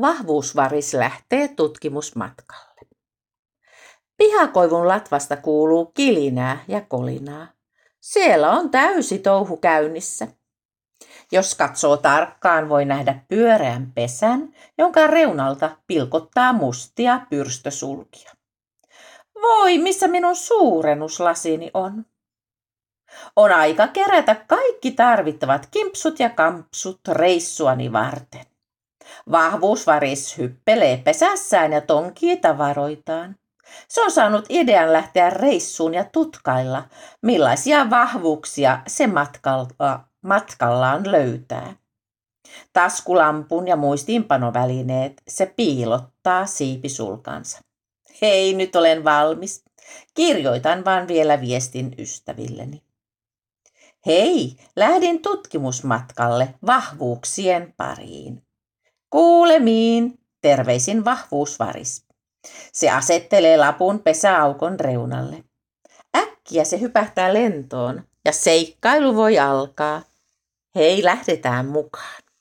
Vahvuusvaris lähtee tutkimusmatkalle. Pihakoivun latvasta kuuluu kilinää ja kolinaa. Siellä on täysi touhu käynnissä. Jos katsoo tarkkaan, voi nähdä pyöreän pesän, jonka reunalta pilkottaa mustia pyrstösulkia. Voi, missä minun suurennuslasini on. On aika kerätä kaikki tarvittavat kimpsut ja kampsut reissuani varten. Vahvuusvaris hyppelee pesässään ja tonkii tavaroitaan. Se on saanut idean lähteä reissuun ja tutkailla, millaisia vahvuuksia se matkallaan löytää. Taskulampun ja muistiinpanovälineet se piilottaa siipisulkansa. Hei, nyt olen valmis. Kirjoitan vaan vielä viestin ystävilleni. Hei, lähdin tutkimusmatkalle vahvuuksien pariin. Kuulemiin, terveisin Vahvuusvaris. Se asettelee lapun pesäaukon reunalle. Äkkiä se hypähtää lentoon ja seikkailu voi alkaa. Hei, lähdetään mukaan.